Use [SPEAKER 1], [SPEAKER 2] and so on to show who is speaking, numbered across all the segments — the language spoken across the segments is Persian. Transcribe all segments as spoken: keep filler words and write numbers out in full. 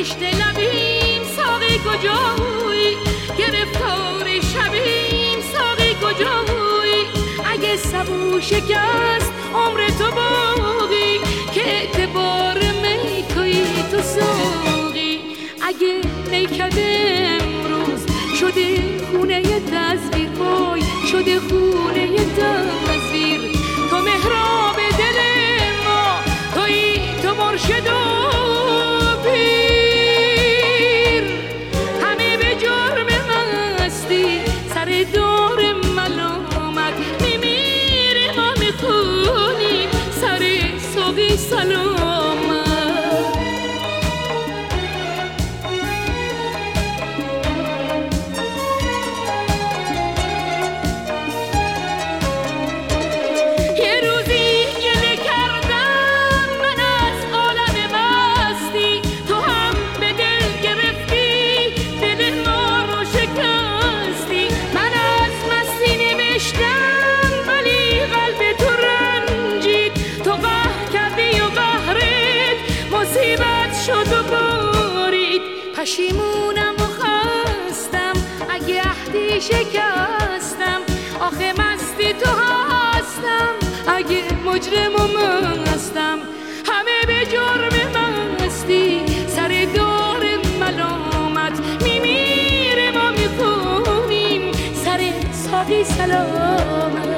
[SPEAKER 1] انگشت لبیم ساقی کجایی، گرفتار شبیم ساقی کجایی. اگه سبو شکست عمر تو باقی، که اعتبار میکایی تو ساقی. اگه نیکده امروز شده خونه تصویر، وای شده خونه تصویر. تو محراب دل ما، تویی تو مرشد و پیر. همه به جرم مستی سر دور ملامت میمیره، ما میخونیم سر ساقی سلامت. پشیمونم و خستم اگه عهدی شکستم، آخه مستی تو هستم اگه مجرم و مستم. همه به جرم مستی سر دار ملامت میمیره، ما میخونیم سر ساقی سلامت.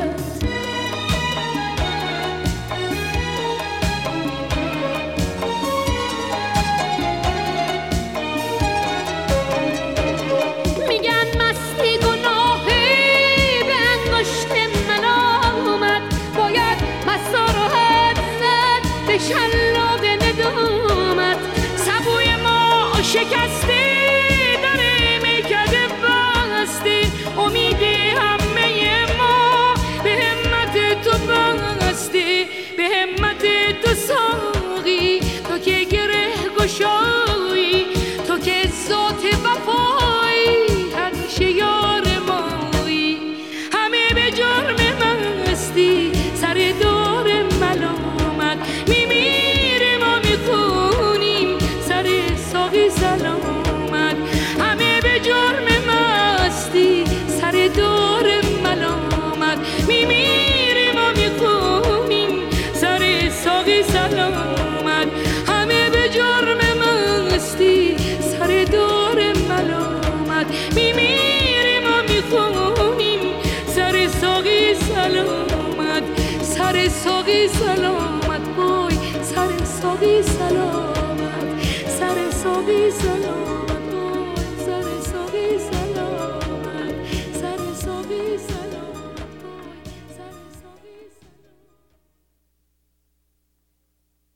[SPEAKER 1] شلاق ندامت سبوی ما شکسته، در میکده بسته. امید همه ما به همت تو بسته، به همت تو ساقی. تو که گره گشایی، تو که ذات وفایی، همیشه یار مایی. همه به جرم مستی سر دور ملامت میمیره، ما میخونیم سر ساقی سلامت. همه به جرم مستی سر دور ملامت میمیره، ما میخونیم سر ساقی سلامت. همه به جرم مستی سر دور ملامت میمیره، ما میخونیم سر ساقی سلامت. سر ساقی سلامت بای، سر ساقی سلامت، سر ساقی سلامت.